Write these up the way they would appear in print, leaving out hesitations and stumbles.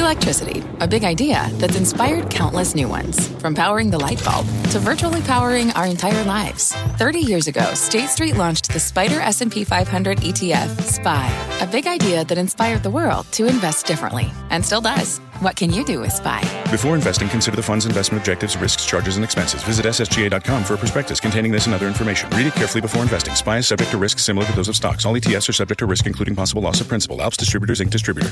Electricity, a big idea that's inspired countless new ones. From powering the light bulb to virtually powering our entire lives. 30 years ago, State Street launched the SPDR S&P 500 ETF, SPY. A big idea that inspired the world to invest differently. And still does. What can you do with SPY? Before investing, consider the fund's investment objectives, risks, charges, and expenses. Visit ssga.com for a prospectus containing this and other information. Read it carefully before investing. SPY is subject to risks similar to those of stocks. All ETFs are subject to risk, including possible loss of principal. Alps Distributors, Inc. Distributor.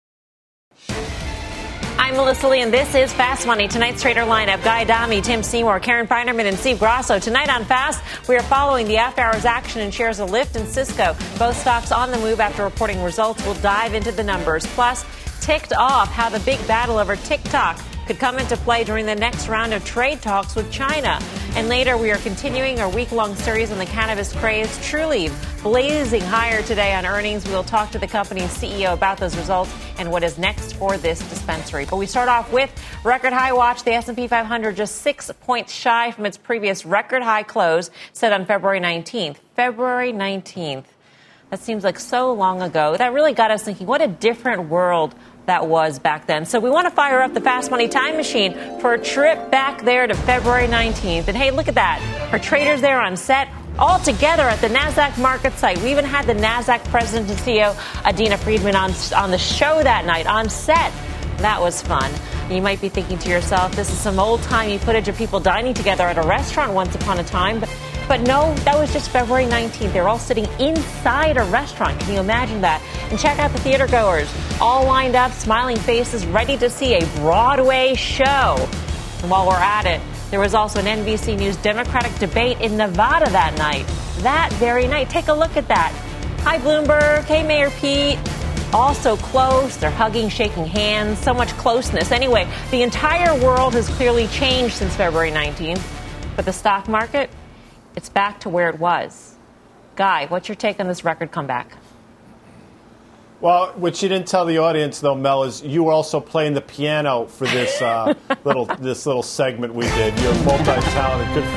I'm Melissa Lee, and this is Fast Money. Tonight's trader lineup: Guy Adami, Tim Seymour, Karen Feinerman, and Steve Grasso. Tonight on Fast, we are following the after-hours action in shares of Lyft and Cisco. Both stocks on the move after reporting results. We'll dive into the numbers. Plus, ticked off how the big battle over TikTok could come into play during the next round of trade talks with China. And later, we are continuing our week-long series on the cannabis craze. Trulieve blazing higher today on earnings. We'll talk to the company's CEO about those results and what is next for this dispensary. But we start off with record high watch. The S&P 500 just 6 points shy from its previous record high close set on February 19th. February 19th. That seems like so long ago. That really got us thinking, what a different world that was back then. So we want to fire up the Fast Money time machine for a trip back there to February 19th. And hey, look at that. Our traders there on set, all together at the NASDAQ market site. We even had the NASDAQ president and CEO, Adena Friedman, on the show that night, on set. That was fun. You might be thinking to yourself, this is some old-timey footage of people dining together at a restaurant once upon a time. But no, that was just February 19th. They were all sitting inside a restaurant. Can you imagine that? And check out the theater goers, all lined up, smiling faces, ready to see a Broadway show. And while we're at it, there was also an NBC News Democratic debate in Nevada that night. That very night. Take a look at that. Hi, Bloomberg. Hey, Mayor Pete. All so close. They're hugging, shaking hands. So much closeness. Anyway, the entire world has clearly changed since February 19th. But the stock market, it's back to where it was. Guy, what's your take on this record comeback? Well, what you didn't tell the audience, though, Mel, is you were also playing the piano for this little segment we did. You're multi-talented. Good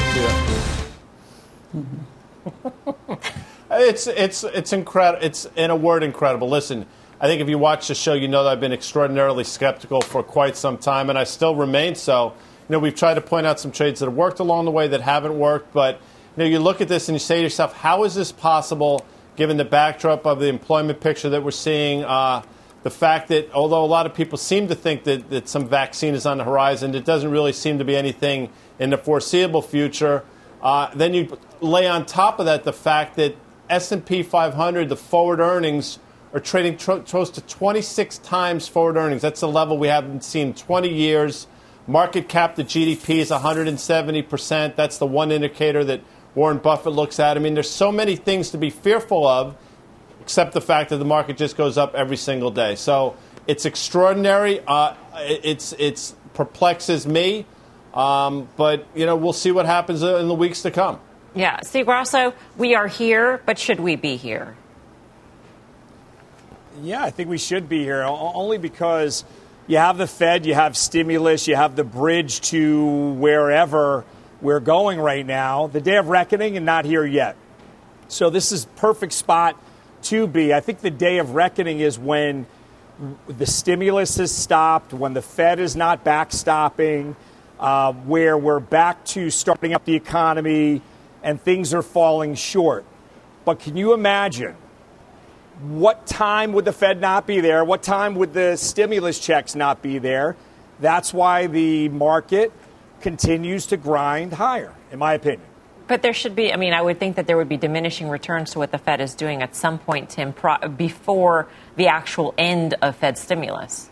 for you. It's incredible. It's, in a word, incredible. Listen, I think if you watch the show, you know that I've been extraordinarily skeptical for quite some time, and I still remain so. You know, we've tried to point out some trades that have worked along the way that haven't worked, but you look at this and you say to yourself, how is this possible given the backdrop of the employment picture that we're seeing, the fact that although a lot of people seem to think that some vaccine is on the horizon, it doesn't really seem to be anything in the foreseeable future. Then you lay on top of that the fact that S&P 500, the forward earnings, are trading close to 26 times forward earnings. That's a level we haven't seen in 20 years. Market cap to GDP is 170%. That's the one indicator that Warren Buffett looks at. I mean, there's so many things to be fearful of, except the fact that the market just goes up every single day. So it's extraordinary. It's perplexes me. But, we'll see what happens in the weeks to come. Yeah. Steve Grasso, we are here, but should we be here? Yeah, I think we should be here, only because you have the Fed, you have stimulus, you have the bridge to wherever we're going right now. The day of reckoning and not here yet. So this is perfect spot to be. I think the day of reckoning is when the stimulus has stopped, when the Fed is not backstopping, where we're back to starting up the economy and things are falling short. But can you imagine? What time would the Fed not be there? What time would the stimulus checks not be there? That's why the market continues to grind higher, in my opinion. But there should be, I would think that there would be diminishing returns to what the Fed is doing at some point, Tim, before the actual end of Fed stimulus.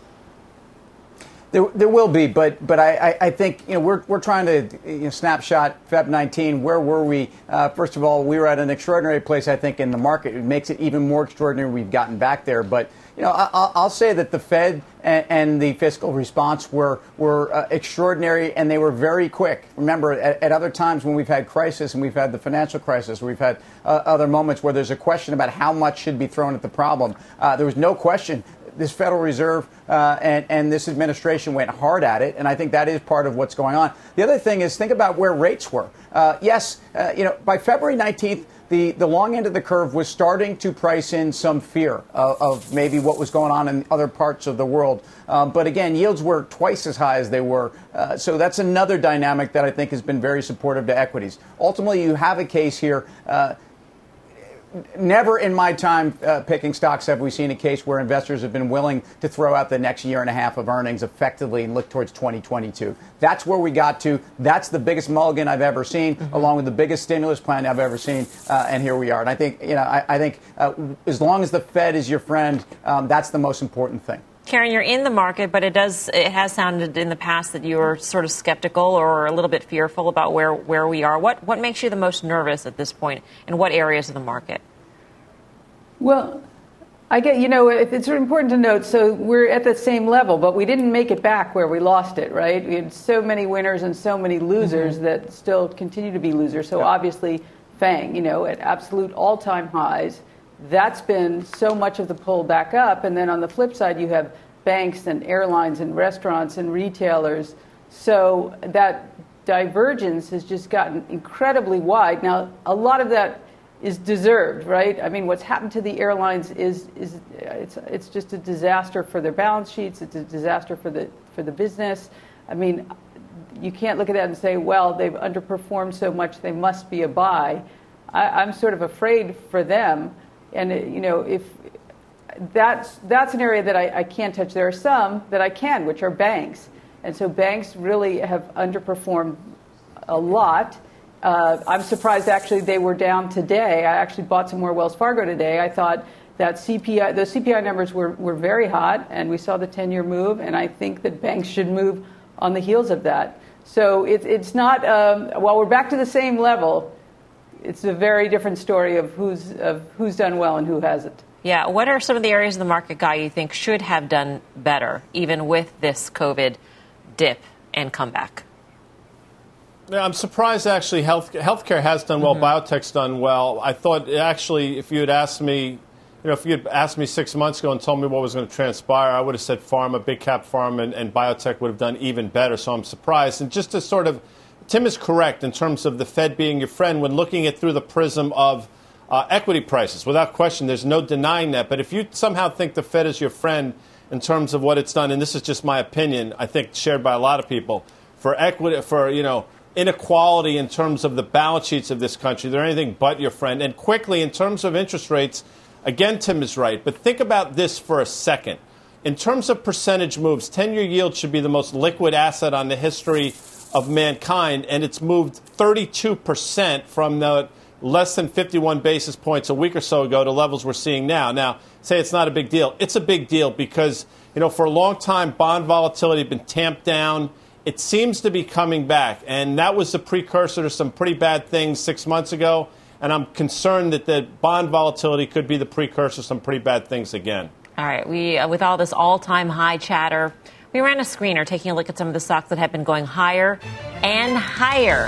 There will be, but I think we're trying to snapshot Feb 19. Where were we? First of all, we were at an extraordinary place, I think, in the market. It makes it even more extraordinary we've gotten back there. But I'll say that the Fed and the fiscal response were extraordinary, and they were very quick. Remember, at other times when we've had crisis, and we've had the financial crisis, we've had other moments where there's a question about how much should be thrown at the problem. There was no question. this Federal Reserve and this administration went hard at it, and I think that is part of what's going on. The other thing is think about where rates were. By February 19th, the long end of the curve was starting to price in some fear of maybe what was going on in other parts of the world. But again, yields were twice as high as they were. So that's another dynamic that I think has been very supportive to equities. Ultimately, you have a case here. Never in my time picking stocks have we seen a case where investors have been willing to throw out the next year and a half of earnings effectively and look towards 2022. That's where we got to. That's the biggest mulligan I've ever seen, along with the biggest stimulus plan I've ever seen. And here we are. And I think, I think as long as the Fed is your friend, that's the most important thing. Karen, you're in the market, but it has sounded in the past that you're sort of skeptical or a little bit fearful about where we are. What makes you the most nervous at this point, and what areas of the market? Well, it's important to note, so we're at the same level, but we didn't make it back where we lost it, right? We had so many winners and so many losers that still continue to be losers. So obviously, FANG, at absolute all-time highs. That's been so much of the pull back up. And then on the flip side, you have banks and airlines and restaurants and retailers. So that divergence has just gotten incredibly wide. Now, a lot of that is deserved, right? I mean, what's happened to the airlines is it's just a disaster for their balance sheets. It's a disaster for the business. I mean, you can't look at that and say, well, they've underperformed so much, they must be a buy. I'm sort of afraid for them. And, if that's an area that I can't touch. There are some that I can, which are banks. And so banks really have underperformed a lot. I'm surprised, actually, they were down today. I actually bought some more Wells Fargo today. I thought that the CPI numbers were very hot, and we saw the 10-year move, and I think that banks should move on the heels of that. So it's not, while we're back to the same level, it's a very different story of who's done well and who hasn't. Yeah. What are some of the areas of the market, Guy, you think should have done better, even with this COVID dip and comeback? Yeah, I'm surprised, actually, healthcare has done well. Biotech's done well. I thought, actually, if you had asked me, if you had asked me 6 months ago and told me what was going to transpire, I would have said pharma, big cap pharma, and biotech would have done even better. So I'm surprised. And just to sort of, Tim is correct in terms of the Fed being your friend when looking at through the prism of equity prices. Without question, there's no denying that. But if you somehow think the Fed is your friend in terms of what it's done, and this is just my opinion, I think shared by a lot of people, for equity, for, inequality in terms of the balance sheets of this country, they're anything but your friend. And quickly, in terms of interest rates, again, Tim is right. But think about this for a second. In terms of percentage moves, 10-year yield should be the most liquid asset on the history of mankind, and it's moved 32% from the less than 51 basis points a week or so ago to levels we're seeing now. Now, say it's not a big deal. It's a big deal because, for a long time, bond volatility had been tamped down. It seems to be coming back, and that was the precursor to some pretty bad things 6 months ago, and I'm concerned that the bond volatility could be the precursor to some pretty bad things again. All right. We, with all this all-time high chatter, we ran a screener taking a look at some of the stocks that have been going higher and higher.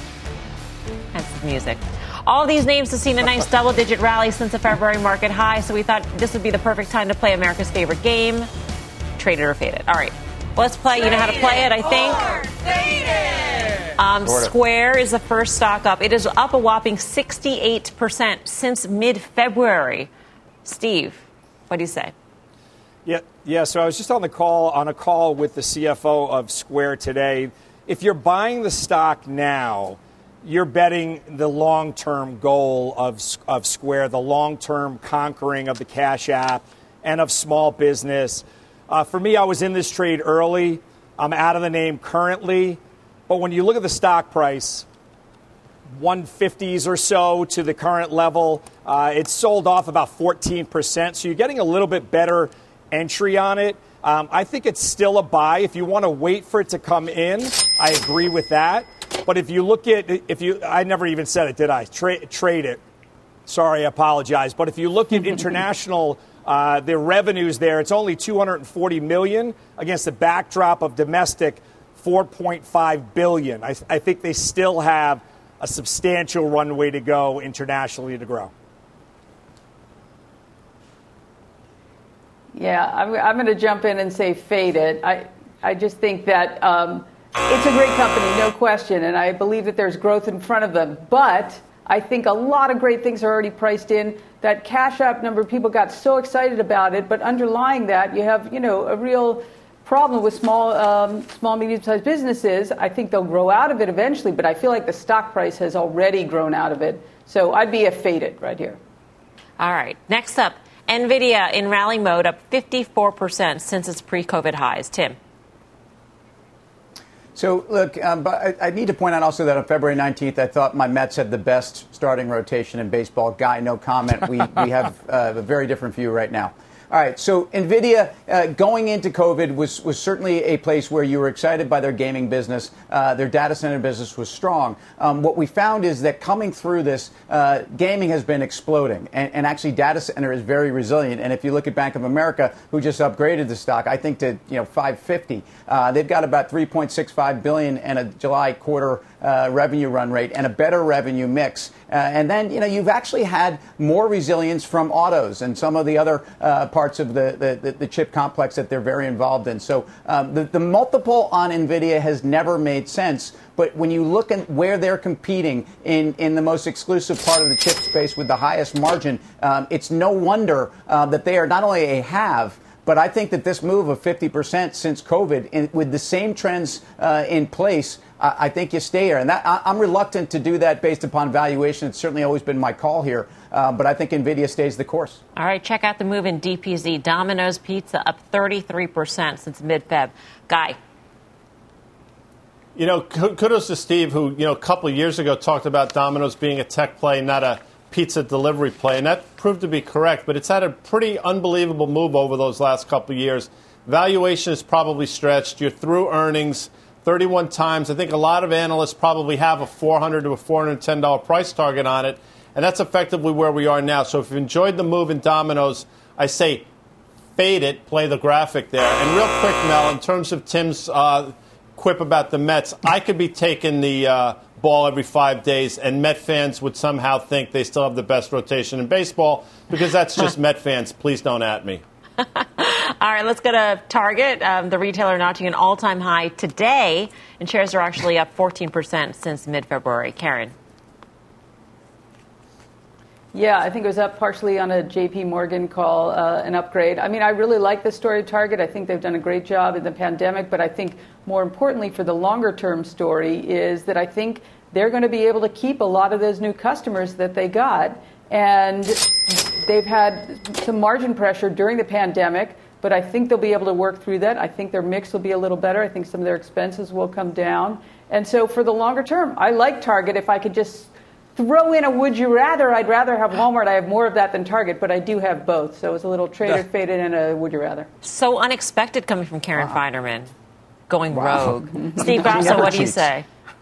That's the music. All of these names have seen a nice double-digit rally since the February market high, so we thought this would be the perfect time to play America's favorite game, Trade It or Fade It. All right. Let's play. You know how to play it, I think. Square is the first stock up. It is up a whopping 68% since mid-February. Steve, what do you say? Yeah. So I was just on a call with the CFO of Square today. If you're buying the stock now, you're betting the long-term goal of Square, the long-term conquering of the Cash App and of small business. For me, I was in this trade early. I'm out of the name currently. But when you look at the stock price, 150s or so to the current level, it's sold off about 14%. So you're getting a little bit better entry on it. I think it's still a buy. If you want to wait for it to come in, I agree with that. But if you look at, I never even said it, did I? Trade it. Sorry, I apologize. But if you look at international the revenues there, it's only $240 million against the backdrop of domestic $4.5 billion. I think they still have a substantial runway to go internationally to grow. Yeah, I'm going to jump in and say fade it. I just think that it's a great company, no question, and I believe that there's growth in front of them. But I think a lot of great things are already priced in. That Cash App number, people got so excited about it, but underlying that, you have, a real problem with small, medium-sized businesses. I think they'll grow out of it eventually, but I feel like the stock price has already grown out of it. So I'd be a fade it right here. All right. Next up, NVIDIA in rally mode, up 54% since its pre-COVID highs. Tim. So, look, but I need to point out also that on February 19th, I thought my Mets had the best starting rotation in baseball. Guy, no comment. We have a very different view right now. All right, so NVIDIA going into COVID was certainly a place where you were excited by their gaming business. Their data center business was strong. What we found is that coming through this, gaming has been exploding, and actually data center is very resilient. And if you look at Bank of America, who just upgraded the stock, I think to $550, they've got about $3.65 billion and a July quarter revenue run rate and a better revenue mix. And then, you've actually had more resilience from autos and some of the other parts of the chip complex that they're very involved in. So the multiple on NVIDIA has never made sense. But when you look at where they're competing in the most exclusive part of the chip space with the highest margin, it's no wonder that they are not only a have, but I think that this move of 50% since COVID, with the same trends in place, I think you stay here. And I'm reluctant to do that based upon valuation. It's certainly always been my call here. But I think NVIDIA stays the course. All right, check out the move in DPZ. Domino's Pizza up 33% since mid-Feb. Guy. Kudos to Steve, who, a couple of years ago talked about Domino's being a tech play, not a pizza delivery play. And that proved to be correct. But it's had a pretty unbelievable move over those last couple of years. Valuation is probably stretched. You're through earnings 31 times. I think a lot of analysts probably have a $400 to a $410 price target on it. And that's effectively where we are now. So if you've enjoyed the move in Domino's, I say fade it, play the graphic there. And real quick, Mel, in terms of Tim's quip about the Mets, I could be taking the ball every 5 days, and Met fans would somehow think they still have the best rotation in baseball, because that's just Met fans. Please don't at me. All right, let's go to Target. The retailer notching an all-time high today, and shares are actually up 14% since mid-February. Karen. Yeah, I think it was up partially on a J.P. Morgan call, an upgrade. I mean, I really like the story of Target. I think they've done a great job in the pandemic. But I think more importantly for the longer-term story is that I think they're going to be able to keep a lot of those new customers that they got. And they've had some margin pressure during the pandemic, but I think they'll be able to work through that. I think their mix will be a little better. I think some of their expenses will come down. And so for the longer term, I like Target. If I could just throw in a would you rather, I'd rather have Walmart. I have more of that than Target, but I do have both. So it's a little trader faded and a would you rather. So unexpected coming from Karen Feinerman, going rogue. Steve Grasso, what do you say?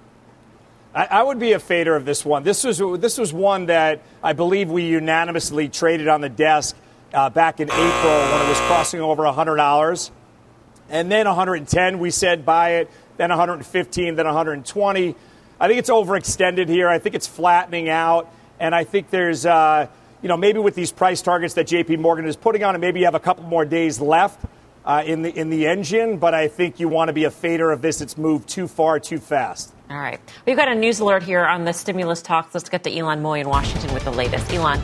I would be a fader of this one. This was one that I believe we unanimously traded on the desk back in April when it was crossing over $100. And then 110, we said buy it, then 115, then 120. I think it's overextended here. I think it's flattening out. And I think there's, maybe with these price targets that J.P. Morgan is putting on, and maybe you have a couple more days left in the engine. But I think you want to be a fader of this. It's moved too far, too fast. All right. We've got a news alert here on the stimulus talks. Let's get to Ilan Moy in Washington with the latest. Ilan.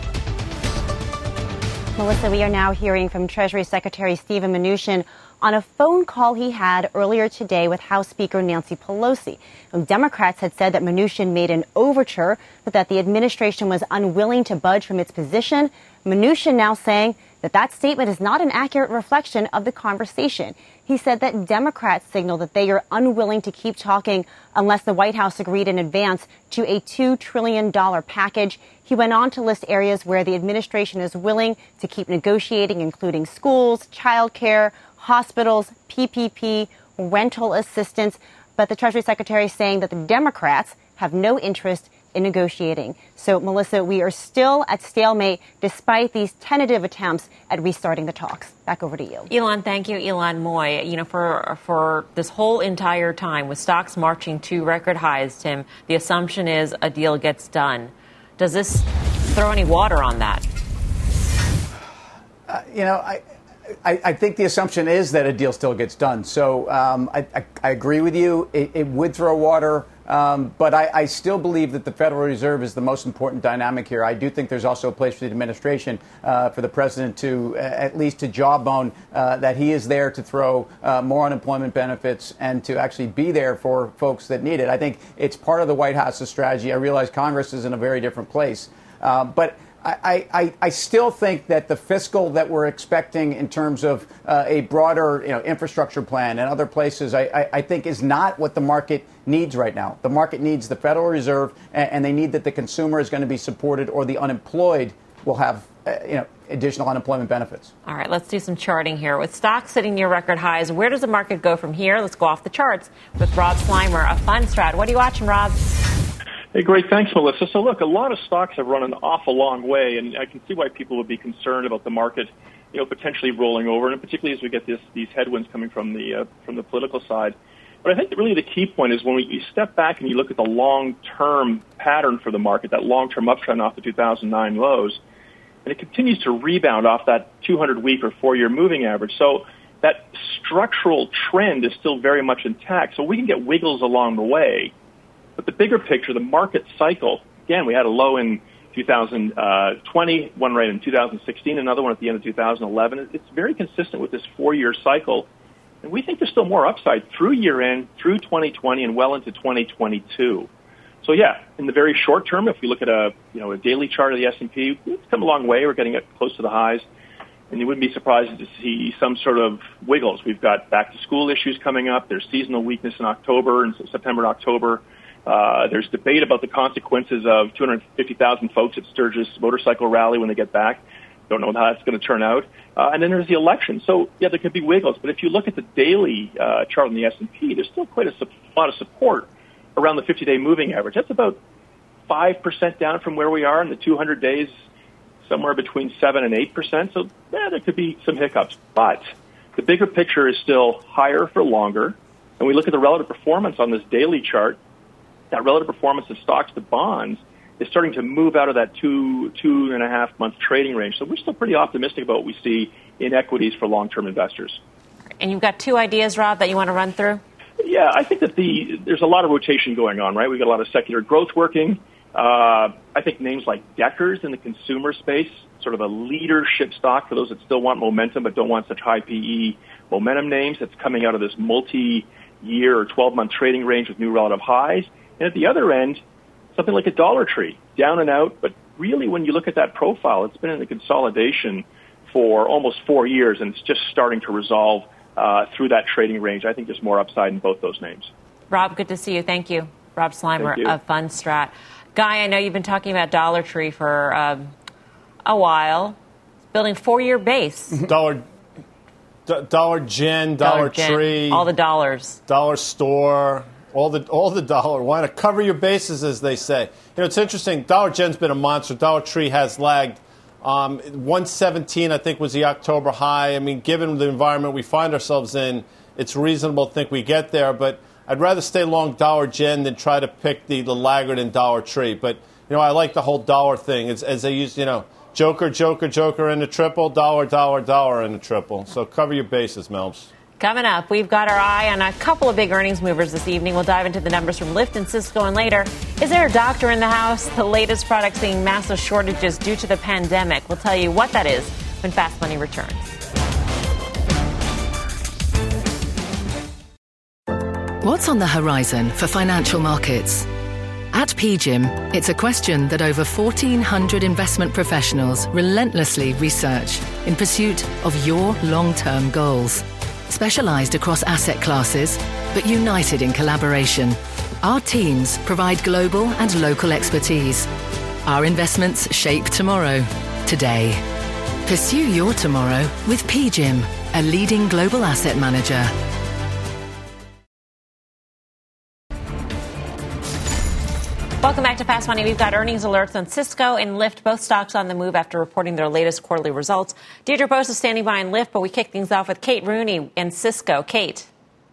Melissa, we are now hearing from Treasury Secretary Steven Mnuchin on a phone call he had earlier today with House Speaker Nancy Pelosi. Democrats had said that Mnuchin made an overture, but that the administration was unwilling to budge from its position. Mnuchin now saying that statement is not an accurate reflection of the conversation. He said that Democrats signaled that they are unwilling to keep talking unless the White House agreed in advance to a $2 trillion package. He went on to list areas where the administration is willing to keep negotiating, including schools, childcare, hospitals, PPP, rental assistance. But the Treasury Secretary is saying that the Democrats have no interest in negotiating. So, Melissa, we are still at stalemate despite these tentative attempts at restarting the talks. Back over to you. Ilan, thank you, Ilan Moy. For this whole entire time, with stocks marching to record highs, Tim, the assumption is a deal gets done. Does this throw any water on that? I think the assumption is that a deal still gets done. So I agree with you. It would throw water. But I still believe that the Federal Reserve is the most important dynamic here. I do think there's also a place for the administration, for the president to at least to jawbone that he is there to throw more unemployment benefits and to actually be there for folks that need it. I think it's part of the White House's strategy. I realize Congress is in a very different place. But I still think that the fiscal that we're expecting in terms of a broader infrastructure plan and other places, I think is not what the market needs right now. The market needs the Federal Reserve, and they need that the consumer is going to be supported or the unemployed will have additional unemployment benefits. All right, let's do some charting here. With stocks sitting near record highs, where does the market go from here? Let's go off the charts with Rob Slimer of Fundstrat. What are you watching, Rob? Hey, great. Thanks, Melissa. So, look, a lot of stocks have run an awful long way, and I can see why people would be concerned about the market, potentially rolling over, and particularly as we get these headwinds coming from the political side. But I think that really the key point is when you step back and you look at the long-term pattern for the market, that long-term uptrend off the 2009 lows, and it continues to rebound off that 200-week or 4-year moving average. So that structural trend is still very much intact. So we can get wiggles along the way. But the bigger picture, the market cycle, again, we had a low in 2020, one right in 2016, another one at the end of 2011. It's very consistent with this 4-year cycle. And we think there's still more upside through year-end, through 2020, and well into 2022. So, yeah, in the very short term, if we look at a daily chart of the S&P, it's come a long way. We're getting close to the highs. And you wouldn't be surprised to see some sort of wiggles. We've got back-to-school issues coming up. There's seasonal weakness in October, and September and October. There's debate about the consequences of 250,000 folks at Sturgis motorcycle rally when they get back. Don't know how that's going to turn out. And then there's the election. So, yeah, there could be wiggles. But if you look at the daily chart on the S&P, there's still quite a lot of support around the 50-day moving average. That's about 5% down from where we are in the 200 days, somewhere between 7 and 8%. So, yeah, there could be some hiccups. But the bigger picture is still higher for longer. And we look at the relative performance on this daily chart. That relative performance of stocks to bonds is starting to move out of that 2.5 month trading range. So we're still pretty optimistic about what we see in equities for long-term investors. And you've got two ideas, Rob, that you want to run through? Yeah, I think that there's a lot of rotation going on, right? We've got a lot of secular growth working. I think names like Deckers in the consumer space, sort of a leadership stock for those that still want momentum but don't want such high PE momentum names. That's coming out of this multi-year or 12-month trading range with new relative highs. And at the other end, something like a Dollar Tree, down and out. But really, when you look at that profile, it's been in a consolidation for almost 4 years, and it's just starting to resolve through that trading range. I think there's more upside in both those names. Rob, good to see you. Thank you. Rob Slimer of Fundstrat. Guy, I know you've been talking about Dollar Tree for a while. Building 4-year base. Dollar Gen, Dollar Tree. All the dollars. Dollar Store. All the dollar. Why not cover your bases, as they say? It's interesting. Dollar Gen's been a monster. Dollar Tree has lagged. 117, I think, was the October high. I mean, given the environment we find ourselves in, it's reasonable to think we get there. But I'd rather stay long Dollar Gen than try to pick the laggard in Dollar Tree. But, I like the whole dollar thing. It's, as they use, joker in the triple, dollar in the triple. So cover your bases, Melbs. Coming up, we've got our eye on a couple of big earnings movers this evening. We'll dive into the numbers from Lyft and Cisco, and later, is there a doctor in the house? The latest product seeing massive shortages due to the pandemic. We'll tell you what that is when Fast Money returns. What's on the horizon for financial markets? At PGIM, it's a question that over 1,400 investment professionals relentlessly research in pursuit of your long-term goals. Specialized across asset classes, but united in collaboration, our teams provide global and local expertise. Our investments shape tomorrow, today. Pursue your tomorrow with PGIM, a leading global asset manager. Welcome back to Fast Money. We've got earnings alerts on Cisco and Lyft, both stocks on the move after reporting their latest quarterly results. Deirdre Bose is standing by in Lyft, but we kick things off with Kate Rooney and Cisco. Kate.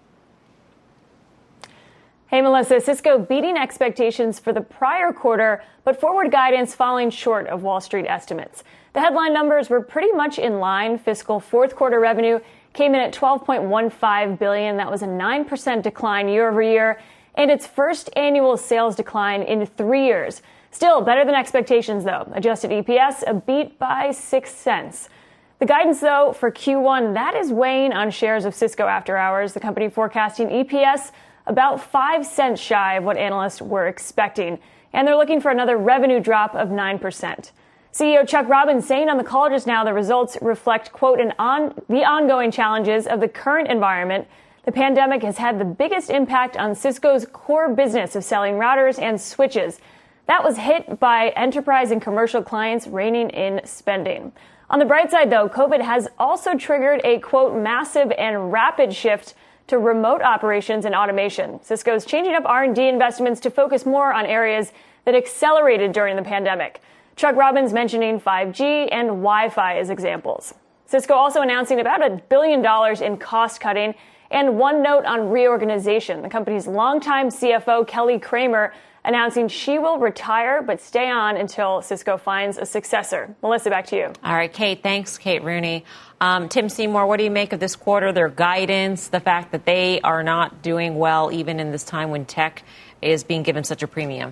Hey, Melissa. Cisco beating expectations for the prior quarter, but forward guidance falling short of Wall Street estimates. The headline numbers were pretty much in line. Fiscal fourth quarter revenue came in at $12.15 billion. That was a 9% decline year over year, and its first annual sales decline in 3 years. Still better than expectations, though. Adjusted EPS, a beat by 6 cents. The guidance, though, for Q1, that is weighing on shares of Cisco after hours. The company forecasting EPS about 5 cents shy of what analysts were expecting. And they're looking for another revenue drop of 9%. CEO Chuck Robbins saying on the call just now the results reflect, quote, the ongoing challenges of the current environment. The pandemic has had the biggest impact on Cisco's core business of selling routers and switches. That was hit by enterprise and commercial clients reining in spending. On the bright side, though, COVID has also triggered a, quote, massive and rapid shift to remote operations and automation. Cisco's changing up R&D investments to focus more on areas that accelerated during the pandemic. Chuck Robbins mentioning 5G and Wi-Fi as examples. Cisco also announcing about $1 billion in cost cutting, and one note on reorganization. The company's longtime CFO, Kelly Kramer, announcing she will retire but stay on until Cisco finds a successor. Melissa, back to you. All right, Kate. Thanks, Kate Rooney. Tim Seymour, what do you make of this quarter, their guidance, the fact that they are not doing well even in this time when tech is being given such a premium?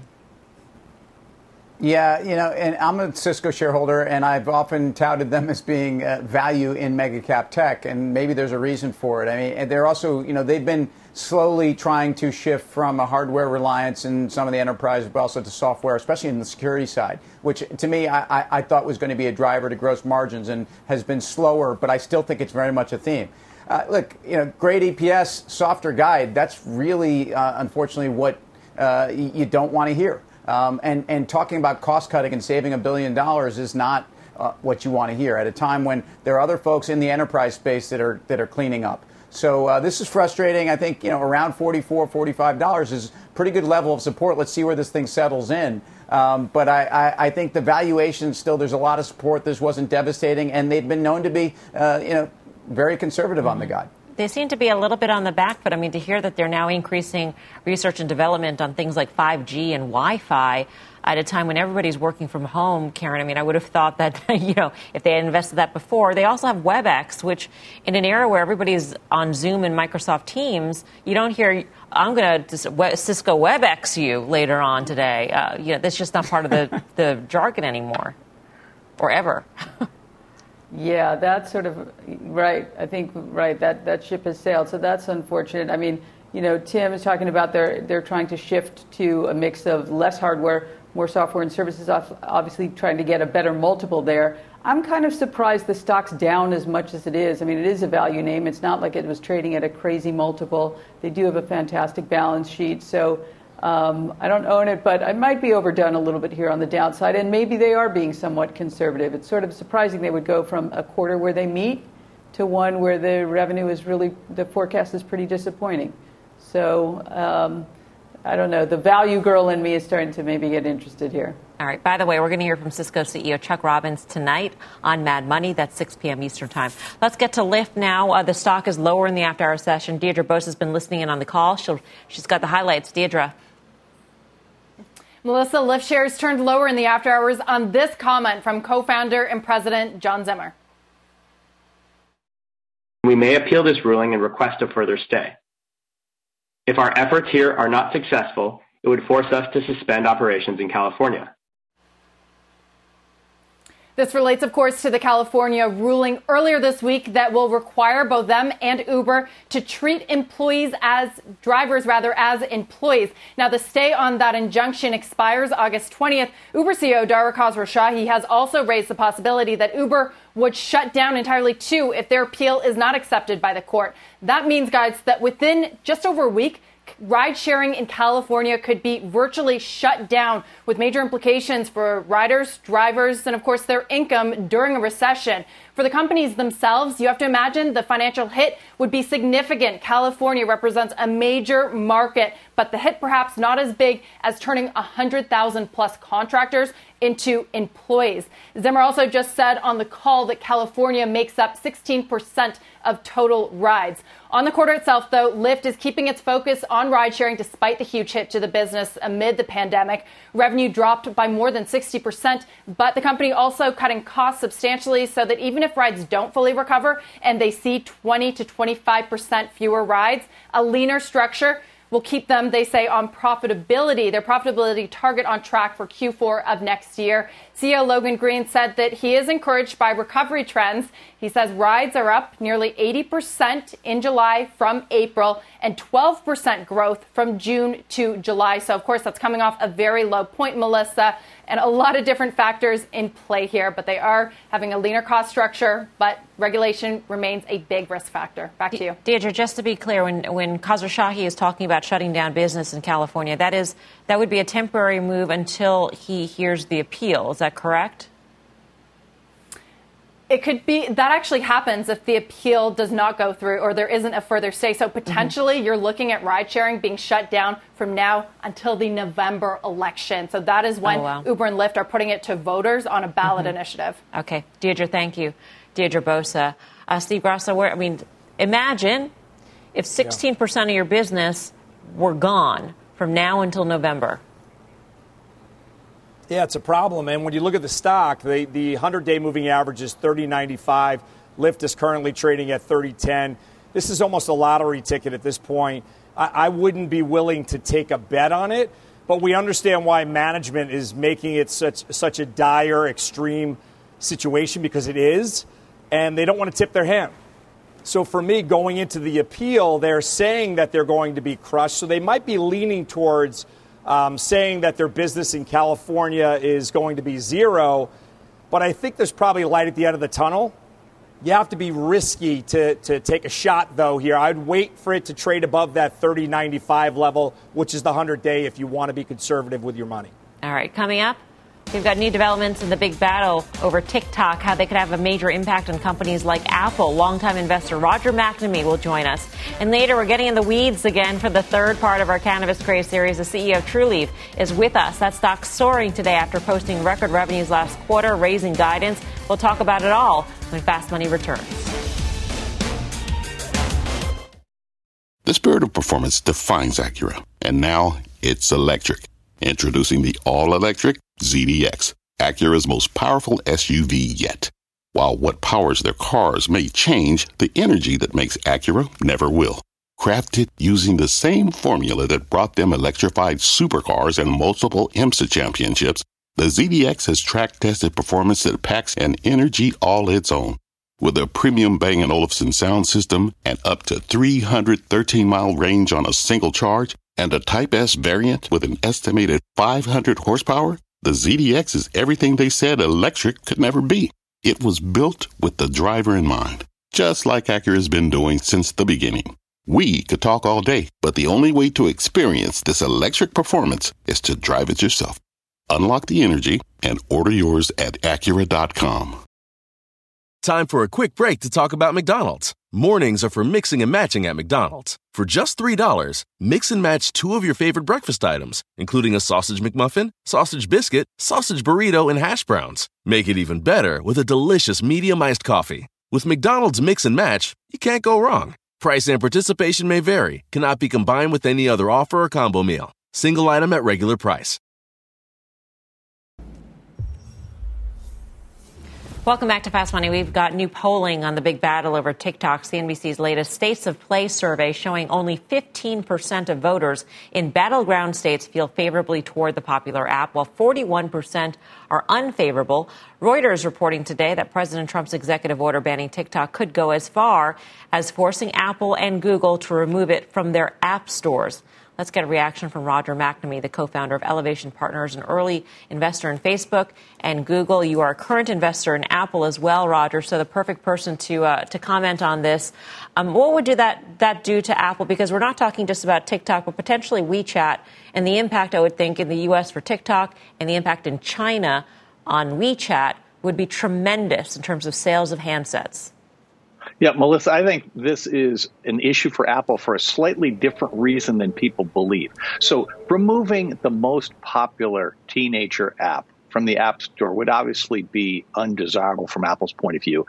Yeah, and I'm a Cisco shareholder, and I've often touted them as being value in mega cap tech, and maybe there's a reason for it. I mean, and they're also, they've been slowly trying to shift from a hardware reliance in some of the enterprise, but also to software, especially in the security side, which to me, I thought was going to be a driver to gross margins and has been slower, but I still think it's very much a theme. Look, great EPS, softer guide, that's really, unfortunately, what you don't want to hear. And talking about cost cutting and saving $1 billion is not what you want to hear at a time when there are other folks in the enterprise space that are cleaning up. So this is frustrating. I think around $44, $45 is a pretty good level of support. Let's see where this thing settles in. But I think the valuation still, there's a lot of support. This wasn't devastating, and they've been known to be very conservative on the guide. They seem to be a little bit on the back foot. I mean, to hear that they're now increasing research and development on things like 5G and Wi-Fi at a time when everybody's working from home, Karen, I mean, I would have thought that, if they had invested that before. They also have WebEx, which in an era where everybody's on Zoom and Microsoft Teams, you don't hear, I'm going to Cisco WebEx you later on today. That's just not part of the jargon anymore or ever. Yeah, that's sort of right. I think, right, that ship has sailed. So that's unfortunate. I mean, Tim is talking about they're trying to shift to a mix of less hardware, more software and services, obviously trying to get a better multiple there. I'm kind of surprised the stock's down as much as it is. I mean, it is a value name. It's not like it was trading at a crazy multiple. They do have a fantastic balance sheet. So I don't own it, but I might be overdone a little bit here on the downside, and maybe they are being somewhat conservative. It's sort of surprising they would go from a quarter where they meet to one where the revenue is really, the forecast is pretty disappointing. So I don't know. The value girl in me is starting to maybe get interested here. All right. By the way, we're going to hear from Cisco CEO Chuck Robbins tonight on Mad Money. That's 6 p.m. Eastern time. Let's get to Lyft now. The stock is lower in the after-hour session. Deirdre Bose has been listening in on the call. She's got the highlights. Deirdre. Melissa, Lyft shares turned lower in the after hours on this comment from co-founder and president John Zimmer. We may appeal this ruling and request a further stay. If our efforts here are not successful, it would force us to suspend operations in California. This relates, of course, to the California ruling earlier this week that will require both them and Uber to treat drivers as employees. Now, the stay on that injunction expires August 20th. Uber CEO Dara Khosrowshahi has also raised the possibility that Uber would shut down entirely too if their appeal is not accepted by the court. That means, guys, that within just over a week, ride sharing in California could be virtually shut down, with major implications for riders, drivers, and of course their income during a recession. For the companies themselves, you have to imagine the financial hit would be significant. California represents a major market, but the hit perhaps not as big as turning 100,000 plus contractors into employees. Zimmer also just said on the call that California makes up 16% of total rides. On the quarter itself, though, Lyft is keeping its focus on ride sharing despite the huge hit to the business amid the pandemic. Revenue dropped by more than 60%, but the company also cutting costs substantially so that even if rides don't fully recover and they see 20 to 25% fewer rides, a leaner structure will keep them, they say, on profitability, their profitability target on track for Q4 of next year. CEO Logan Green said that he is encouraged by recovery trends. He says rides are up nearly 80% in July from April and 12% growth from June to July. So, of course, that's coming off a very low point, Melissa, and a lot of different factors in play here. But they are having a leaner cost structure, but regulation remains a big risk factor. Back to you. Deirdre, just to be clear, when Khosrowshahi is talking about shutting down business in California, that would be a temporary move until he hears the appeal. Is that correct? It could be that actually happens if the appeal does not go through or there isn't a further stay. So potentially you're looking at ride sharing being shut down from now until the November election. So that is when Uber and Lyft are putting it to voters on a ballot initiative. Okay. Deirdre, thank you. Deirdre Bosa. Steve Grasso, imagine if 16% of your business were gone from now until November. Yeah, it's a problem. And when you look at the stock, the 100-day moving average is 30.95. Lyft is currently trading at 30.10. This is almost a lottery ticket at this point. I wouldn't be willing to take a bet on it, but we understand why management is making it such a dire, extreme situation, because it is, and they don't want to tip their hand. So for me, going into the appeal, they're saying that they're going to be crushed, so they might be leaning towards saying that their business in California is going to be zero. But I think there's probably light at the end of the tunnel. You have to be risky to take a shot, though, here. I'd wait for it to trade above that 30.95 level, which is the 100-day, if you want to be conservative with your money. All right, coming up, we've got new developments in the big battle over TikTok, how they could have a major impact on companies like Apple. Longtime investor Roger McNamee will join us. And later, we're getting in the weeds again for the third part of our Cannabis Craze series. The CEO of Trulieve is with us. That stock's soaring today after posting record revenues last quarter, raising guidance. We'll talk about it all when Fast Money returns. The spirit of performance defines Acura, and now it's electric. Introducing the all-electric ZDX, Acura's most powerful SUV yet. While what powers their cars may change, the energy that makes Acura never will. Crafted using the same formula that brought them electrified supercars and multiple IMSA championships, the ZDX has track-tested performance that packs an energy all its own. With a premium Bang & Olufsen sound system and up to 313-mile range on a single charge, and a Type S variant with an estimated 500 horsepower, the ZDX is everything they said electric could never be. It was built with the driver in mind, just like Acura's been doing since the beginning. We could talk all day, but the only way to experience this electric performance is to drive it yourself. Unlock the energy and order yours at Acura.com. Time for a quick break to talk about McDonald's. Mornings are for mixing and matching at McDonald's. For just $3, mix and match 2 of your favorite breakfast items, including a sausage McMuffin, sausage biscuit, sausage burrito, and hash browns. Make it even better with a delicious medium iced coffee. With McDonald's Mix and Match, you can't go wrong. Price and participation may vary, cannot be combined with any other offer or combo meal. Single item at regular price. Welcome back to Fast Money. We've got new polling on the big battle over TikTok. CNBC's latest States of Play survey showing only 15% of voters in battleground states feel favorably toward the popular app, while 41% are unfavorable. Reuters reporting today that President Trump's executive order banning TikTok could go as far as forcing Apple and Google to remove it from their app stores. Let's get a reaction from Roger McNamee, the co-founder of Elevation Partners, an early investor in Facebook and Google. You are a current investor in Apple as well, Roger, so the perfect person to comment on this. What would that do to Apple? Because we're not talking just about TikTok, but potentially WeChat, and the impact, I would think, in the U.S. for TikTok and the impact in China on WeChat would be tremendous in terms of sales of handsets. Yeah, Melissa, I think this is an issue for Apple for a slightly different reason than people believe. So removing the most popular teenager app from the App Store would obviously be undesirable from Apple's point of view.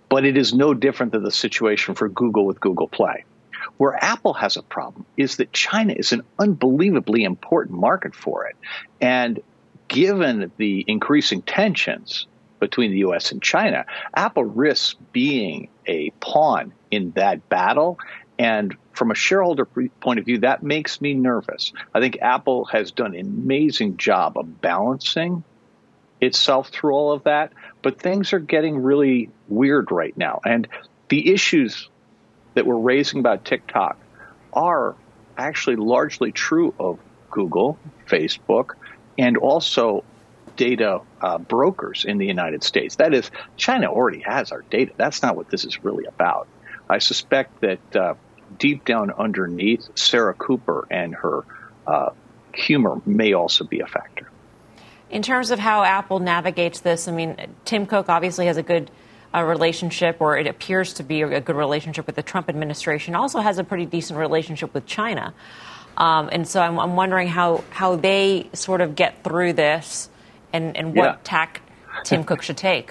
But it is no different than the situation for Google with Google Play. Where Apple has a problem is that China is an unbelievably important market for it. And given the increasing tensions between the U.S. and China, Apple risks being a pawn in that battle. And from a shareholder point of view, that makes me nervous. I think Apple has done an amazing job of balancing itself through all of that. But things are getting really weird right now. And the issues that we're raising about TikTok are actually largely true of Google, Facebook, and also data brokers in the United States. That is, China already has our data. That's not what this is really about. I suspect that deep down underneath, Sarah Cooper and her humor may also be a factor. In terms of how Apple navigates this, I mean, Tim Cook obviously has a good relationship, or it appears to be a good relationship with the Trump administration, also has a pretty decent relationship with China. And so I'm wondering how they sort of get through this and what tack Tim Cook should take.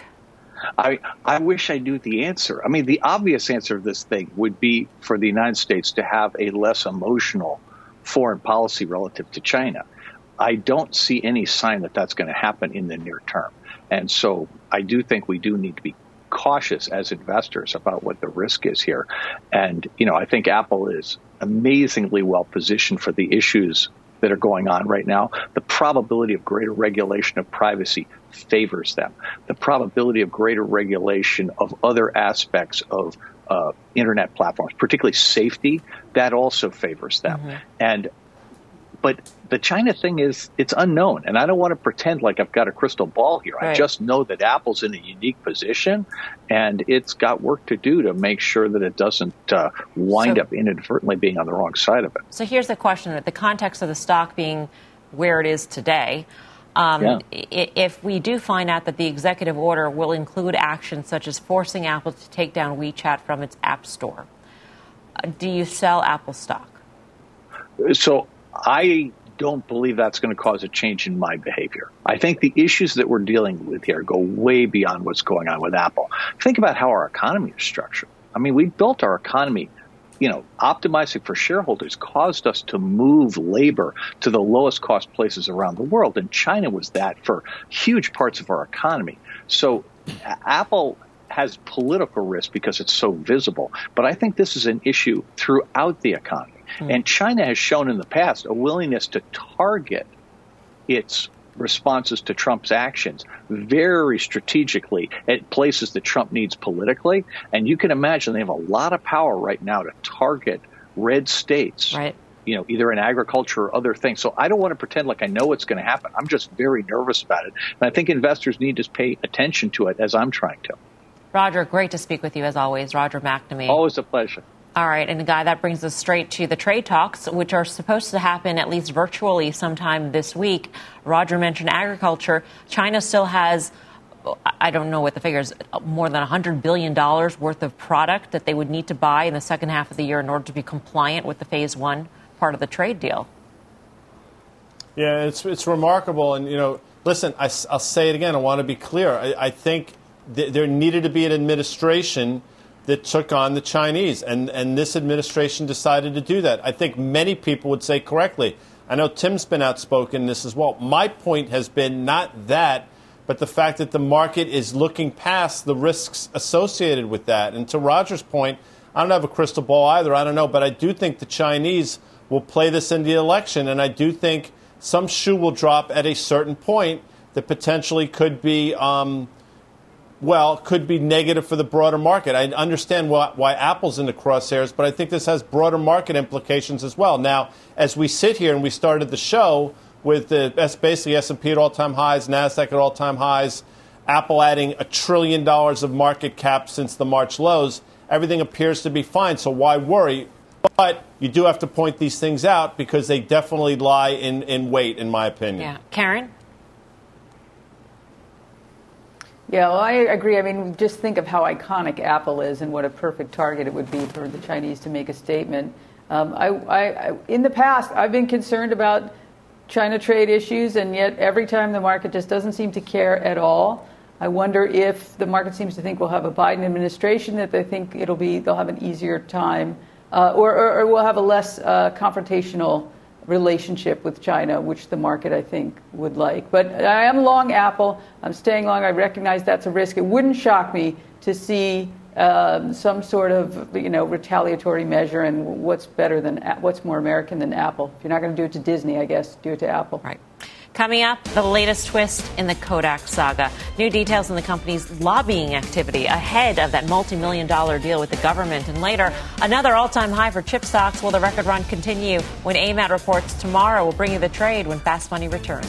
I wish I knew the answer. I mean, the obvious answer of this thing would be for the United States to have a less emotional foreign policy relative to China. I don't see any sign that that's going to happen in the near term. And so I do think we do need to be cautious as investors about what the risk is here. And, you know, I think Apple is amazingly well positioned for the issues that are going on right now. The probability of greater regulation of privacy favors them. The probability of greater regulation of other aspects of internet platforms, particularly safety, that also favors them. Mm-hmm. But the China thing it's unknown, and I don't want to pretend like I've got a crystal ball here. Right. I just know that Apple's in a unique position, and it's got work to do to make sure that it doesn't wind up inadvertently being on the wrong side of it. So here's the question: the context of the stock being where it is today. If we do find out that the executive order will include actions such as forcing Apple to take down WeChat from its app store, do you sell Apple stock? So I don't believe that's going to cause a change in my behavior. I think the issues that we're dealing with here go way beyond what's going on with Apple. Think about how our economy is structured. I mean, we built our economy, optimizing for shareholders caused us to move labor to the lowest cost places around the world. And China was that for huge parts of our economy. So Apple has political risk because it's so visible. But I think this is an issue throughout the economy. And China has shown in the past a willingness to target its responses to Trump's actions very strategically at places that Trump needs politically. And you can imagine they have a lot of power right now to target red states, right? Either in agriculture or other things. So I don't want to pretend like I know what's going to happen. I'm just very nervous about it. And I think investors need to pay attention to it as I'm trying to. Roger, great to speak with you as always. Roger McNamee. Always a pleasure. All right. And Guy, that brings us straight to the trade talks, which are supposed to happen at least virtually sometime this week. Roger mentioned agriculture. China still has, I don't know what the figure is, more than $100 billion worth of product that they would need to buy in the second half of the year in order to be compliant with the phase one part of the trade deal. Yeah, it's remarkable. And, listen, I'll say it again. I want to be clear. I think there needed to be an administration that took on the Chinese, and this administration decided to do that. I think many people would say correctly. I know Tim's been outspoken in this as well. My point has been not that, but the fact that the market is looking past the risks associated with that. And to Roger's point, I don't have a crystal ball either. I don't know, but I do think the Chinese will play this in the election, and I do think some shoe will drop at a certain point that potentially could be could be negative for the broader market. I understand why Apple's in the crosshairs, but I think this has broader market implications as well. Now, as we sit here and we started the show with basically S&P at all-time highs, NASDAQ at all-time highs, Apple adding $1 trillion of market cap since the March lows, everything appears to be fine, so why worry? But you do have to point these things out because they definitely lie in wait, in my opinion. Yeah. Karen? Yeah, well, I agree. I mean, just think of how iconic Apple is and what a perfect target it would be for the Chinese to make a statement. In the past, I've been concerned about China trade issues, and yet every time the market just doesn't seem to care at all. I wonder if the market seems to think we'll have a Biden administration, that they think they'll have an easier time, or we'll have a less confrontational relationship with China, which the market, I think, would like. But I am long Apple. I'm staying long. I recognize that's a risk. It wouldn't shock me to see some sort of, retaliatory measure. And what's more American than Apple? If you're not going to do it to Disney, I guess, do it to Apple. Right. Coming up, the latest twist in the Kodak saga. New details on the company's lobbying activity ahead of that multi-million-dollar deal with the government. And later, another all-time high for chip stocks. Will the record run continue? When AMAT reports tomorrow, we'll bring you the trade when Fast Money returns.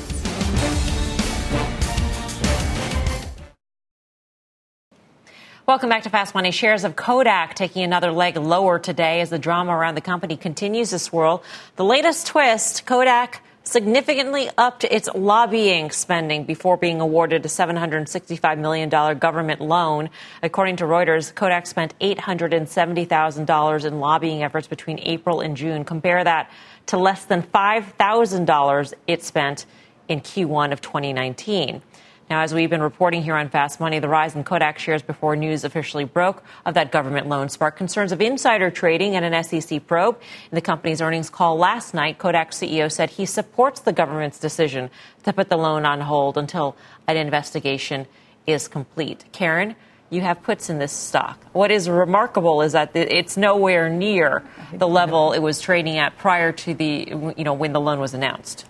Welcome back to Fast Money. Shares of Kodak taking another leg lower today as the drama around the company continues to swirl. The latest twist, Kodak significantly upped its lobbying spending before being awarded a $765 million government loan. According to Reuters, Kodak spent $870,000 in lobbying efforts between April and June. Compare that to less than $5,000 it spent in Q1 of 2019. Now, as we've been reporting here on Fast Money, the rise in Kodak shares before news officially broke of that government loan sparked concerns of insider trading and an SEC probe. In the company's earnings call last night, Kodak CEO said he supports the government's decision to put the loan on hold until an investigation is complete. Karen, you have puts in this stock. What is remarkable is that it's nowhere near the level it was trading at prior to when the loan was announced.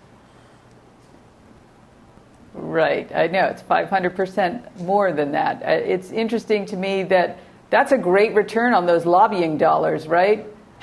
Right. I know. It's 500% more than that. It's interesting to me that that's a great return on those lobbying dollars, right?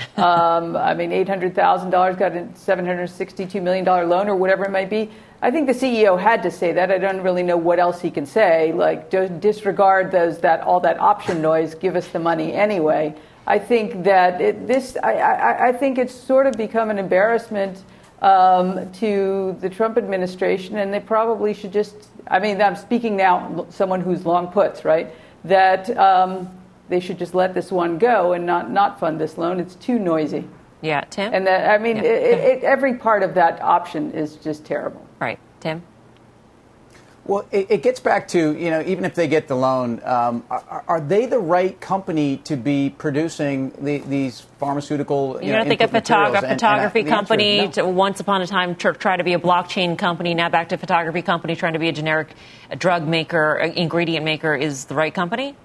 $800,000 got a $762 million loan or whatever it might be. I think the CEO had to say that. I don't really know what else he can say. Like, disregard all that option noise. Give us the money anyway. I think that I think it's sort of become an embarrassment to the Trump administration, and they probably should just, I'm speaking now, someone who's long puts, right, that they should just let this one go and not fund this loan. It's too noisy. Yeah, Tim? And every part of that option is just terrible. Right. Tim? Well, it gets back to, even if they get the loan, are they the right company to be producing these pharmaceutical, you don't think a photography company, once upon a time, tried to be a blockchain company, now back to photography company, trying to be a generic drug maker, ingredient maker, is the right company?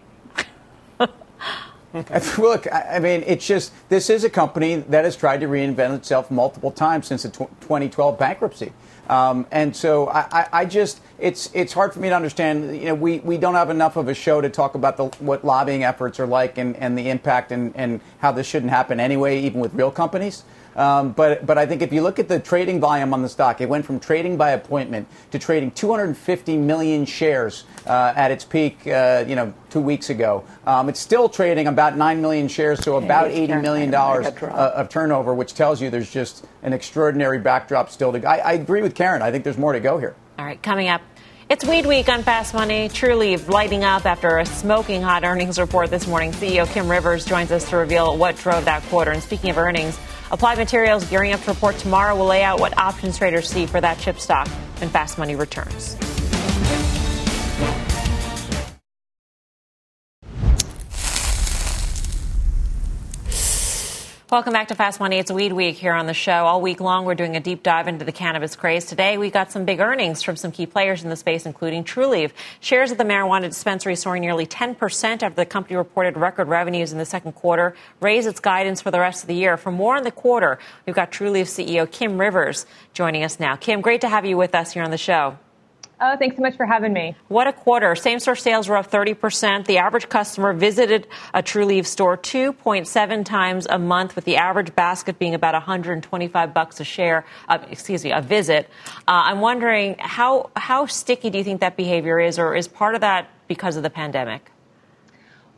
Look, it's just, this is a company that has tried to reinvent itself multiple times since the 2012 bankruptcy. And so it's hard for me to understand. We don't have enough of a show to talk about what lobbying efforts are like and the impact and how this shouldn't happen anyway, even with real companies. But I think if you look at the trading volume on the stock, it went from trading by appointment to trading 250 million shares at its peak, 2 weeks ago. It's still trading about 9 million shares, so about $80 million of turnover, which tells you there's just an extraordinary backdrop still to go. I agree with Karen. I think there's more to go here. All right, coming up. It's Weed Week on Fast Money. Trulieve lighting up after a smoking hot earnings report this morning. CEO Kim Rivers joins us to reveal what drove that quarter. And speaking of earnings, Applied Materials gearing up to report tomorrow will lay out what options traders see for that chip stock when Fast Money returns. Welcome back to Fast Money. It's Weed Week here on the show. All week long, we're doing a deep dive into the cannabis craze. Today, we got some big earnings from some key players in the space, including Trulieve. Shares of the marijuana dispensary soaring nearly 10% after the company reported record revenues in the second quarter, raised its guidance for the rest of the year. For more on the quarter, we've got Trulieve CEO Kim Rivers joining us now. Kim, great to have you with us here on the show. Oh, thanks so much for having me. What a quarter. Same-store sales were up 30%. The average customer visited a Trulieve store 2.7 times a month, with the average basket being about $125 a visit. I'm wondering, how sticky do you think that behavior is, or is part of that because of the pandemic?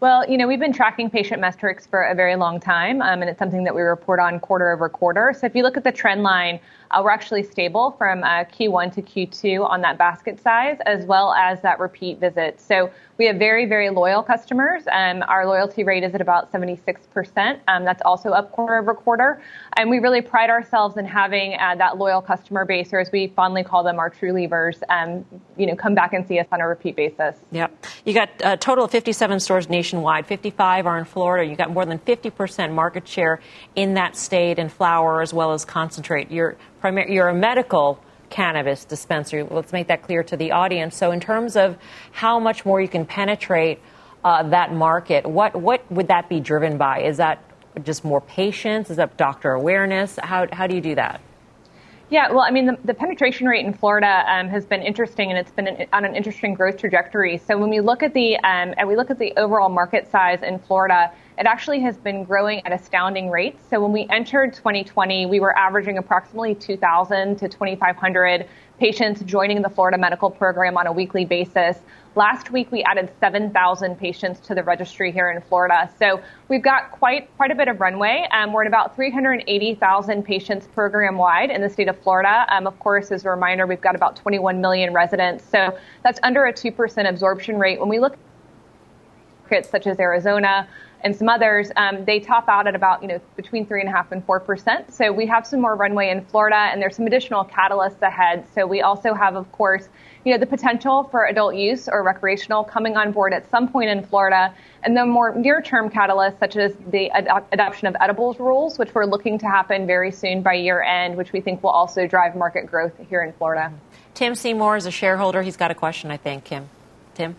Well, we've been tracking patient metrics for a very long time, and it's something that we report on quarter over quarter. So if you look at the trend line, we're actually stable from Q1 to Q2 on that basket size, as well as that repeat visit. So we have very, very loyal customers. Our loyalty rate is at about 76%. That's also up quarter over quarter. And we really pride ourselves in having that loyal customer base, or as we fondly call them, our true leavers, come back and see us on a repeat basis. Yep. You got a total of 57 stores nationwide. 55 are in Florida. You got more than 50% market share in that state in flower as well as concentrate. You're a medical cannabis dispensary. Let's make that clear to the audience. So in terms of how much more you can penetrate that market, what would that be driven by? Is that just more patients? Is that doctor awareness? How do you do that? Yeah, well, the penetration rate in Florida has been interesting, and it's been on an interesting growth trajectory. So when we look at the overall market size in Florida, it actually has been growing at astounding rates. So when we entered 2020, we were averaging approximately 2,000 to 2,500 patients joining the Florida Medical Program on a weekly basis. Last week, we added 7,000 patients to the registry here in Florida. So we've got quite a bit of runway. We're at about 380,000 patients program-wide in the state of Florida. Of course, as a reminder, we've got about 21 million residents. So that's under a 2% absorption rate. When we look at markets such as Arizona and some others, they top out at about, between 3.5% and 4%. So we have some more runway in Florida, and there's some additional catalysts ahead. So we also have, of course, the potential for adult use or recreational coming on board at some point in Florida, and then more near-term catalysts such as the adoption of edibles rules, which we're looking to happen very soon by year end, which we think will also drive market growth here in Florida. Tim Seymour is a shareholder. He's got a question, I think, Kim. Tim?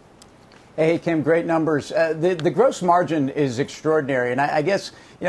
Hey, Kim, great numbers. The gross margin is extraordinary. And I guess,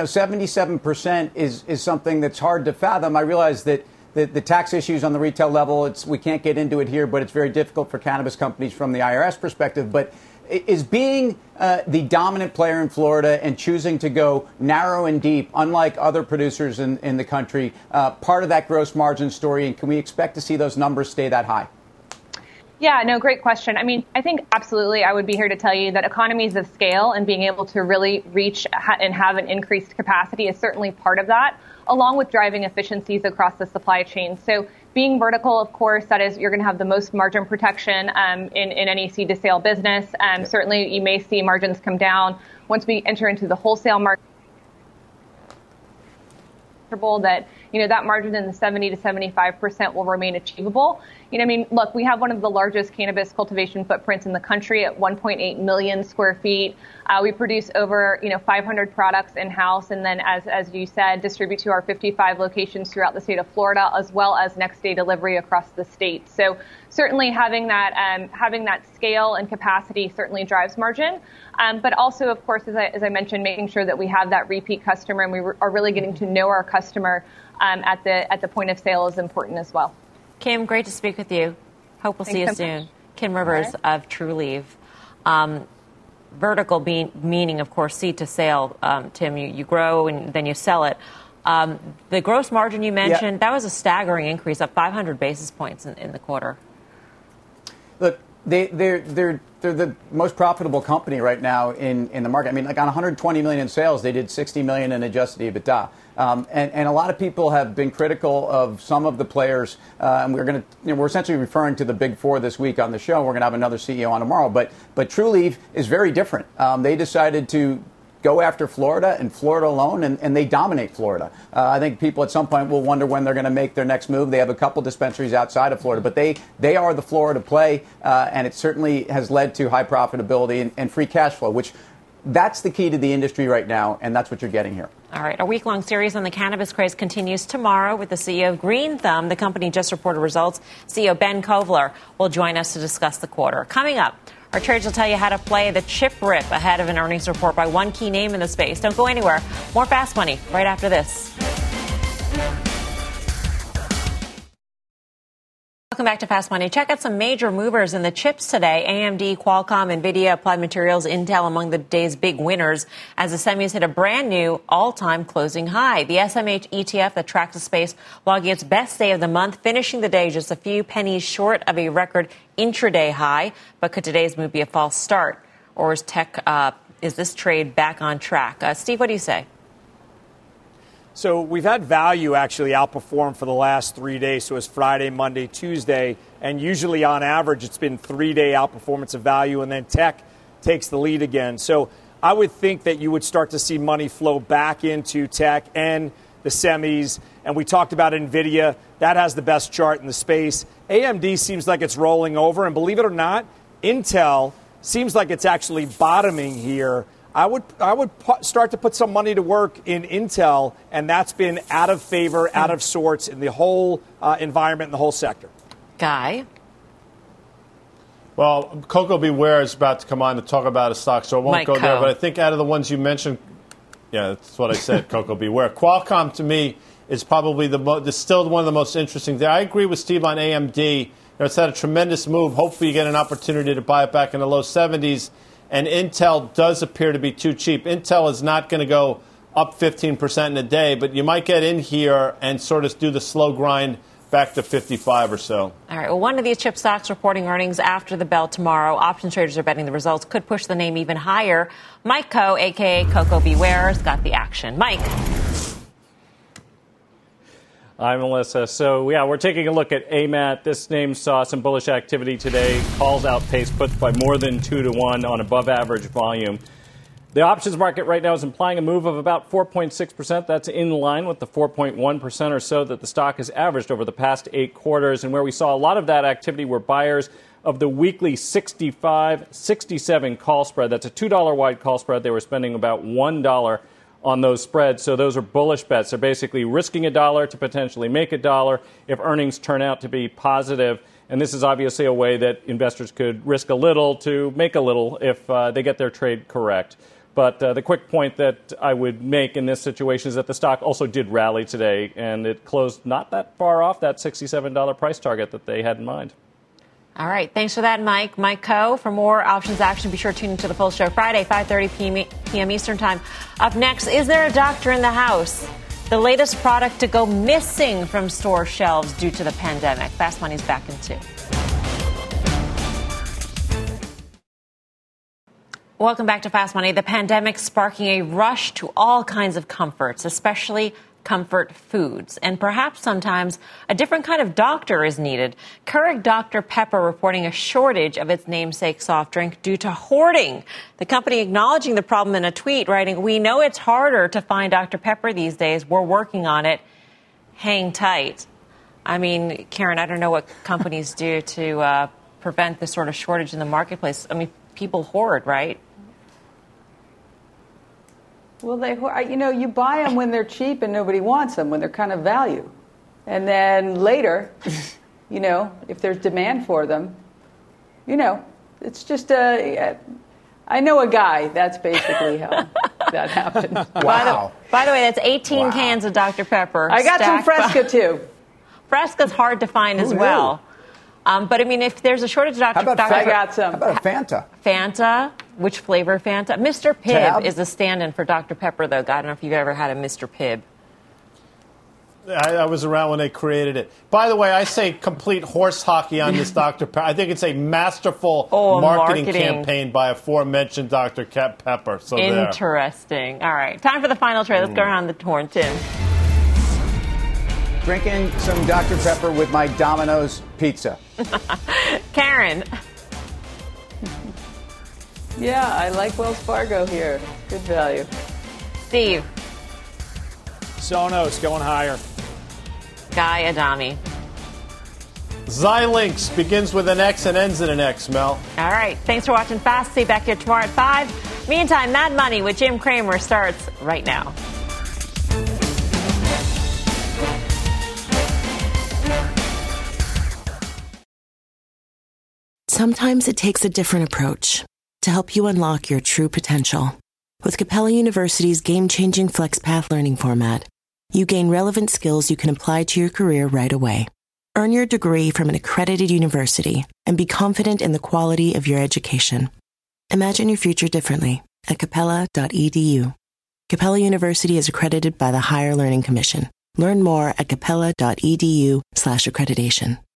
77% is something that's hard to fathom. I realize that the tax issues on the retail level, we can't get into it here, but it's very difficult for cannabis companies from the IRS perspective. But is being the dominant player in Florida and choosing to go narrow and deep, unlike other producers in the country, part of that gross margin story? And can we expect to see those numbers stay that high? Yeah, no, great question. I think absolutely I would be here to tell you that economies of scale and being able to really reach and have an increased capacity is certainly part of that, along with driving efficiencies across the supply chain. So being vertical, of course, that is, you're going to have the most margin protection in any seed to sale business. Certainly you may see margins come down once we enter into the wholesale market. That that margin in the 70 to 75% will remain achievable. Look, we have one of the largest cannabis cultivation footprints in the country at 1.8 million square feet. We produce over 500 products in house, and then as you said, distribute to our 55 locations throughout the state of Florida, as well as next day delivery across the state. So certainly having that scale and capacity certainly drives margin. But also, of course, as I mentioned, making sure that we have that repeat customer and we are really getting to know our customer at the point of sale is important as well. Kim, great to speak with you. Hope we'll see you soon. Kim Rivers of Trulieve. Vertical meaning, of course, seed to sale. Tim, you grow and then you sell it. The gross margin you mentioned, that was a staggering increase, up 500 basis points in the quarter. Look, they're the most profitable company right now in the market. like on 120 million in sales, they did 60 million in adjusted EBITDA. And a lot of people have been critical of some of the players. And we're essentially referring to the big four this week on the show. We're going to have another CEO on tomorrow. But Trulieve is very different. They decided to go after Florida and Florida alone, and they dominate Florida. I think people at some point will wonder when they're going to make their next move. They have a couple dispensaries outside of Florida, but they are the Florida play, and it certainly has led to high profitability and free cash flow, which that's the key to the industry right now, and that's what you're getting here. All right. Our week-long series on the cannabis craze continues tomorrow with the CEO of Green Thumb. The company just reported results. CEO Ben Kovler will join us to discuss the quarter. Coming up, our traders will tell you how to play the chip rip ahead of an earnings report by one key name in the space. Don't go anywhere. More Fast Money right after this. Welcome back to Fast Money. Check out some major movers in the chips today. AMD, Qualcomm, NVIDIA, Applied Materials, Intel among the day's big winners as the semis hit a brand new all-time closing high. The SMH ETF that tracks the space logging its best day of the month, finishing the day just a few pennies short of a record intraday high. But could today's move be a false start? Or is tech is this trade back on track? Steve, what do you say? So we've had value actually outperform for the last 3 days. So it's Friday, Monday, Tuesday. And usually on average, it's been 3-day outperformance of value. And then tech takes the lead again. So I would think that you would start to see money flow back into tech and the semis. And we talked about NVIDIA. That has the best chart in the space. AMD seems like it's rolling over. And believe it or not, Intel seems like it's actually bottoming here. I would start to put some money to work in Intel, and that's been out of favor, out of sorts in the whole environment, in the whole sector. Guy? Well, Coco Beware is about to come on to talk about a stock, so I won't go there. But I think out of the ones you mentioned, yeah, that's what I said, Coco Beware. Qualcomm, to me, is probably still one of the most interesting there. I agree with Steve on AMD. It's had a tremendous move. Hopefully you get an opportunity to buy it back in the low 70s. And Intel does appear to be too cheap. Intel is not going to go up 15% in a day, but you might get in here and sort of do the slow grind back to 55 or so. All right. Well, one of these chip stocks reporting earnings after the bell tomorrow. Option traders are betting the results could push the name even higher. Mike Coe, a.k.a. Coco Beware, has got the action. Mike. I'm Melissa. So, yeah, we're taking a look at AMAT. This name saw some bullish activity today. Calls outpaced puts by more than 2-to-1 on above average volume. The options market right now is implying a move of about 4.6%. That's in line with the 4.1% or so that the stock has averaged over the past 8 quarters. And where we saw a lot of that activity were buyers of the weekly 65-67 call spread. That's a $2 wide call spread. They were spending about $1 on those spreads. So those are bullish bets. They're basically risking $1 to potentially make $1 if earnings turn out to be positive. And this is obviously a way that investors could risk a little to make a little if they get their trade correct. But the quick point that I would make in this situation is that the stock also did rally today, and it closed not that far off that $67 price target that they had in mind. All right. Thanks for that, Mike. Mike Coe. For more options action, be sure to tune into the full show Friday, 5:30 p.m. Eastern Time. Up next, is there a doctor in the house? The latest product to go missing from store shelves due to the pandemic. Fast Money's back in 2. Welcome back to Fast Money. The pandemic sparking a rush to all kinds of comforts, especially comfort foods. And perhaps sometimes a different kind of doctor is needed. Keurig Dr. Pepper reporting a shortage of its namesake soft drink due to hoarding. The company acknowledging the problem in a tweet, writing, "We know it's harder to find Dr. Pepper these days. We're working on it. Hang tight." I mean, Karen, I don't know what companies do to prevent this sort of shortage in the marketplace. I mean, people hoard, right? Well, you buy them when they're cheap and nobody wants them, when they're kind of value. And then later, if there's demand for them, it's just I know a guy. That's basically how that happened. Wow. By the way, that's 18 cans of Dr. Pepper. I got some Fresca, too. Fresca's hard to find as well. But, I mean, if there's a shortage of Dr. Pepper. I got some. How about a Fanta? Fanta? Which flavor Fanta? Mr. Pibb is a stand-in for Dr. Pepper, though. God, I don't know if you've ever had a Mr. Pibb. I was around when they created it. By the way, I say complete horse hockey on this Dr. Pepper. I think it's a masterful marketing campaign by aforementioned Dr. Pepper. So interesting. All right. Time for the final trade. Let's go around the horn, Tim. Drinking some Dr. Pepper with my Domino's pizza. Karen. Yeah, I like Wells Fargo here. Good value. Steve. Sonos going higher. Guy Adami. Xilinx begins with an X and ends in an X, Mel. All right. Thanks for watching Fast. See you back here tomorrow at 5. Meantime, Mad Money with Jim Cramer starts right now. Sometimes it takes a different approach to help you unlock your true potential. With Capella University's game-changing FlexPath learning format, you gain relevant skills you can apply to your career right away. Earn your degree from an accredited university and be confident in the quality of your education. Imagine your future differently at capella.edu. Capella University is accredited by the Higher Learning Commission. Learn more at capella.edu/accreditation.